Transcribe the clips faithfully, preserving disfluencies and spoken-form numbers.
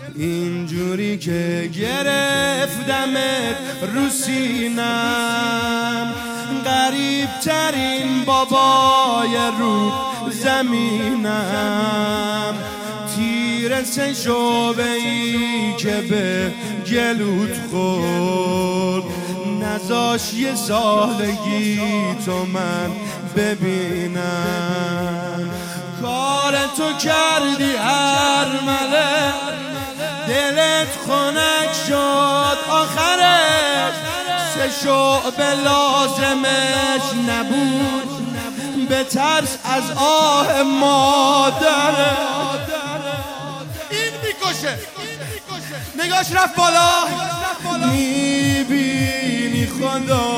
اینجوری که گرفتمت رو سینم، غریب ترین بابای رو زمینم، تیر سه شعبه ای که به گلوت خورد، نذاش یه سالگی تو من ببینم. کار تو کردی ارمله، دلت خنک شد آخرش، سه شعبه لازمش نبود، به ترس از آه مادره. این میکشه، نگاش رفت بالا. میبینی خدا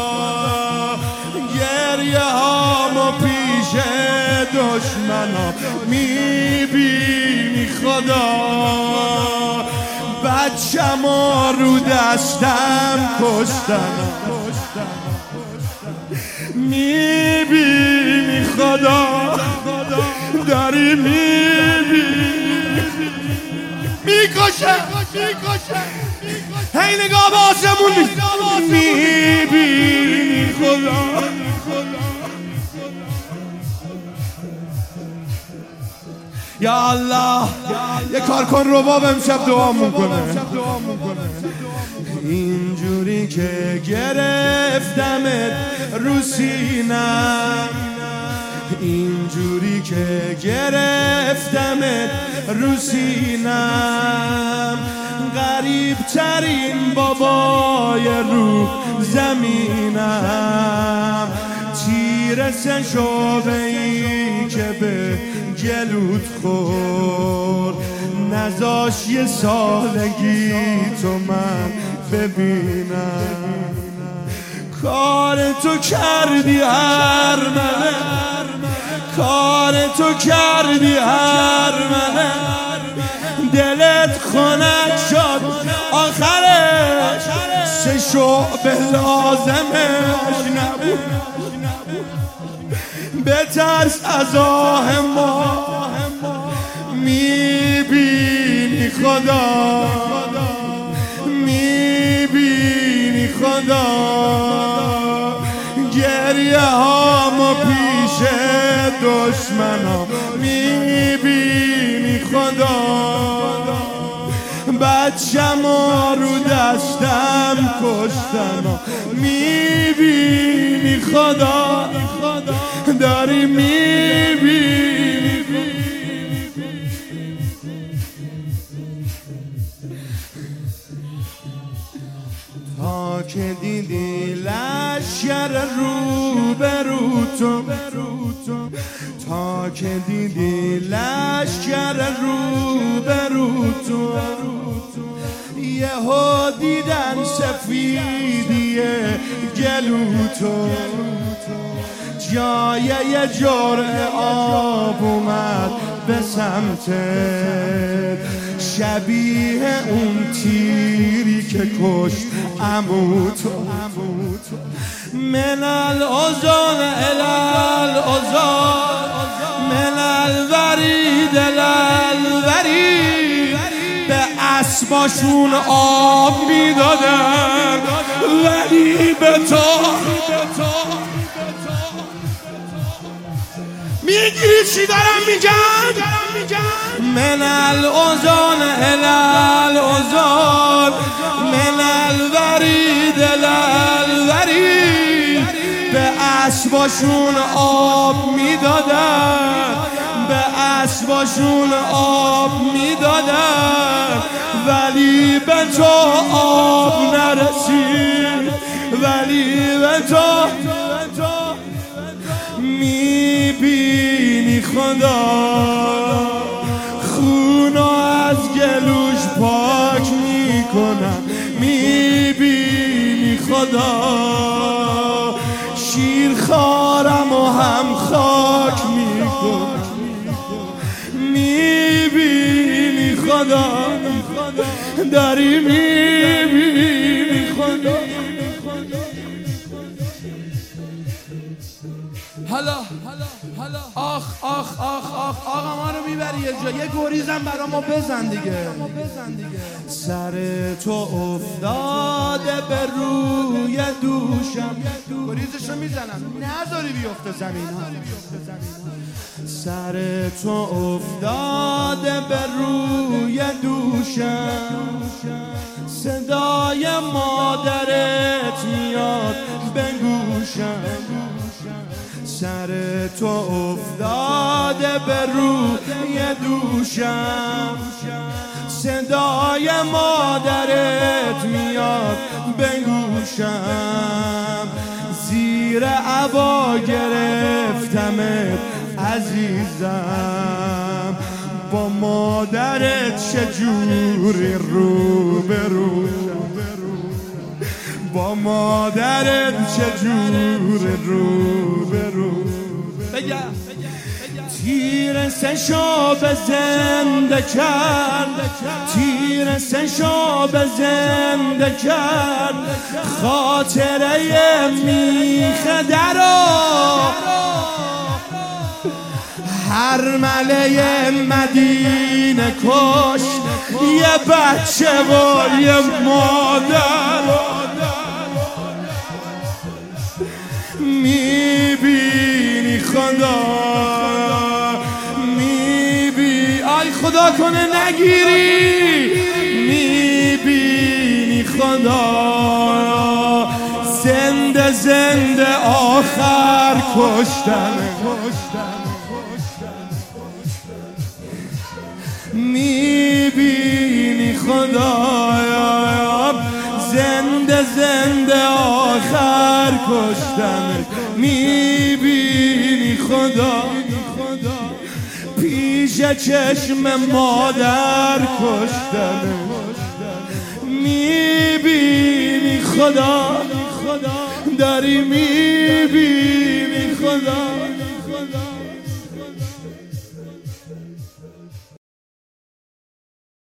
گریه هامو پیش دشمنا، میبینی خدا بچه‌مو رو دستم کشتن، میبینی خدا داری میبینی میکشه، هی نگاه به آسمون میبینی خدا. یا الله یه کار کن رباب امشب دعامون کنه. اینجوری که گرفتمت رو سینم، اینجوری که گرفتمت رو سینم، غریب ترین بابای رو زمینم، تیر سه شعبه ای که به گلوت خورد، نذاش یه سالگی تو من ببینم. کار تو کردی ارمله، کار تو کردی ارمله، دلت خنک شد آخرش، سه شعبه لازمش نبود، به ترس از آه ما. میبینی خدا، میبینی خدا گریه هامو پیش دشمنا، میبینی خدا بچه‌مو رو دستم کشتن، میبینی خدا داری میبینی. تا که دیدی لشکر رو برو تو، تا که دیدی لشکر رو برو تو، یهو دیدن سفیدی گلوتو، جای یه جرعه آب اومد به سمتت، شبیه اون تیری که کشت عموتو. من الازان الالازان، من الورید الالورید، به اسباشون آب میدادن ولی به تو. میگیری چی دارم میگم؟ من الازان الالازان، من الورید الالورید، به اسباشون آب میدادن، به اسباشون آب میدادن ولی به تو آب نرسید، ولی به تو. میبینی خدا خونو از گلوش پاک میکنم، میبینی خدا شیرخوارم و هم خاک میکنم، میبینی خدا داری میبینی خدا. حالا آخ آخ آخ آخ آقا ما رو میبری یه جا، یه گریزم برا ما بزن دیگه. سر تو افتاده به روی دوشم، گریزشو میزنم نذاری بیفته زمین ها. سر تو افتاده به روی دوشم، صدای مادرت میاد به گوشم. سر تو افتاده به روی دوشم، صدای مادرت میاد به گوشم. زیر عبا گرفتمت عزیزم، با مادرت چجوری رو به روشم، با مادرت چجوری رو به رو. تیر سشو به زنده کرد، تیر سشو به زنده کرد، خاطره میخ درو هر مله مدینه کش، یه بچه و یه مادر. میبینی خدا، میبینی آی خدا کنه نگیری، میبینی خدا زنده زنده آخر کشتن. میبینی خدایا زنده زنده آخر کشتن. میبینی خدا پیش چشم مادر کشتن. میبینی خدا داری میبینی خدا.